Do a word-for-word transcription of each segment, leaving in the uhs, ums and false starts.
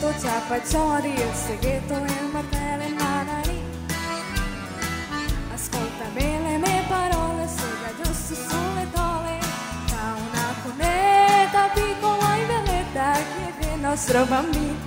tutto, ciapacciori, il segreto e il martello in manani. Ascolta bene le mie parole, sega giusto sulle tole. Da una cunetta piccola in bellezza che è il nostro bambino.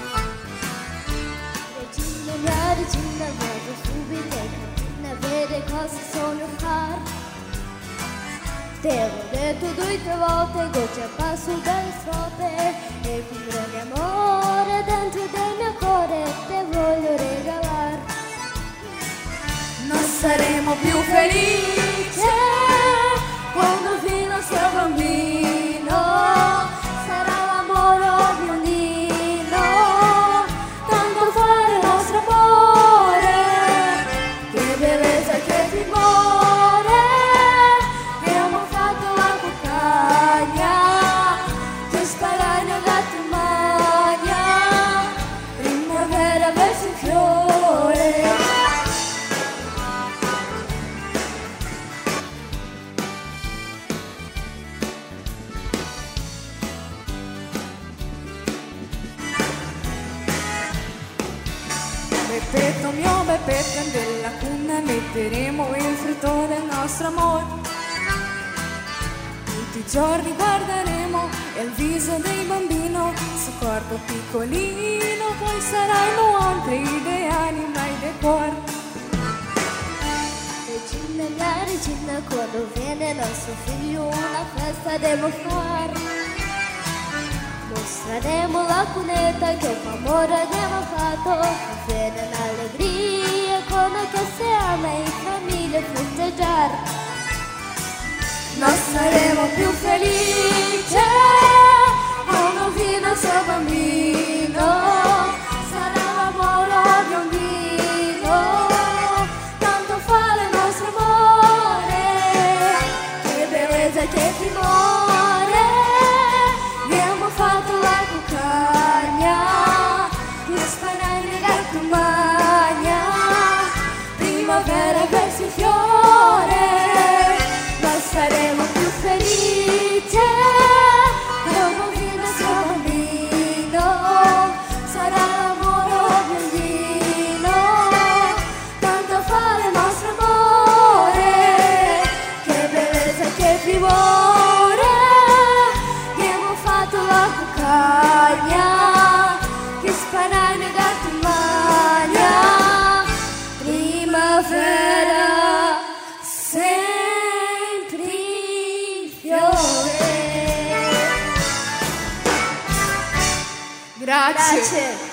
Regina, mia regina, vado subito a vedere cosa sogno fare. Te l'ho detto due tre volte, goccia a passo dalle strofe. E con grande amore dentro del mio cuore te voglio regalare. Non saremo più felici quando il nostro bambino sarà l'amore di un nino. Tanto fare il nostro amore, che bellezza, che timore. Abbiamo fatto la cuccagna, che sparai nel gatto in maglia, primavera verso il fiore. Beppetto mio, Beppetto, della cunna metteremo il frutto del nostro amore. Tutti i giorni guarderemo il viso del bambino, suo corpo piccolino, poi saranno altri dei anima e dei cuori. Regina, mia regina, quando viene il nostro figlio una festa devo fare. Mostreremo la cunetta che con amore abbiamo fatto, viene l'allegria con che si ama in famiglia festeggiare. Non saremo più felici quando viene il suo bambino, sarà l'amore di un bambino. Tanto fa il nostro amore, che bellezza, che timore. Abbiamo fatto la cuccagna, che sparai nel gatto magna, primavera verso il fiore. Non saremo più felici quando viene il suo bambino, sarà l'amore di un bambino. Tanto fa il nostro amore, che bellezza, che timore. Abbiamo fatto la cuccagna, che sparai nel gatto in maglia, primavera sempre in fiore. Grazie. Grazie.